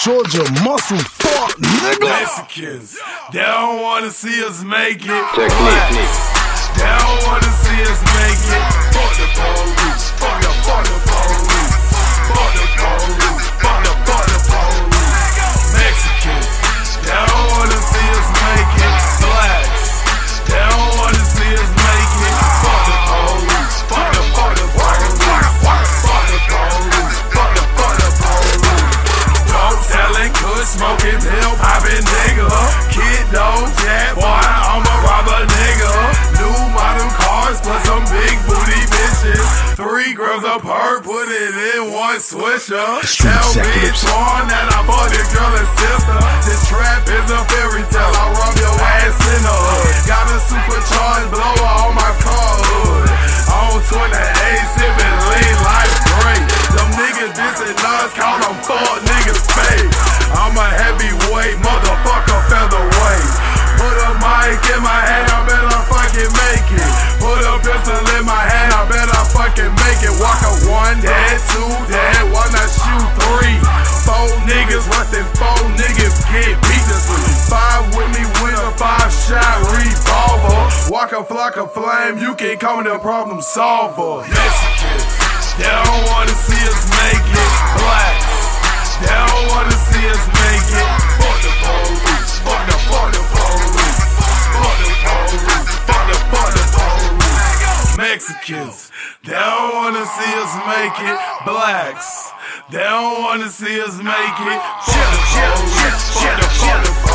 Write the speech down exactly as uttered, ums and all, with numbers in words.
Georgia muscle, fuck, nigga. Mexicans, they don't wanna see us make it. Technique. They don't wanna see us make it. Fuck the police, fuck the, fuck the police. Fuck the police, fuck the, fuck the police. Mexicans, they don't wanna see us make it. Blacks, they don't wanna see us make it. Fuck the police, fuck the, fuck the police. Fuck the police, fuck the, fuck the police. Dope selling, good smoking, pill popping nigga. Kid don't jack, boy, I'm a robber nigga. New modern cars plus some big booty bitches. Three grams of perk, put it in one swisher. Tell me it's on that I bought this girl and sister. This trap is a fairy tale, I rub your ass in the hood. Got a supercharged blower on my car hood. On twenty-eight, sipping lean like great. Them niggas dissing us, call them fuck niggas fake. I'm a heavyweight, motherfucker featherweight. Put a mic in my hand, I better fucking make it. Put a pistol in my hand, I better fucking make it. Walk a one, dead, two, dead, one, I shoot three. Four niggas, rustin' four niggas get beat this week. Five with me with a five shot revolver. Walk a flock of flame, you can call me the problem solver. Mexicans, they don't wanna see us make it. Blacks, they don't wanna see us make it. Fuck the police, fuck the, fuck the police. Fuck the police, fuck the, fuck the police. Mexicans, they don't wanna see us make it. Blacks, they don't wanna see us make it. Fuck the police, fuck the, fuck the police.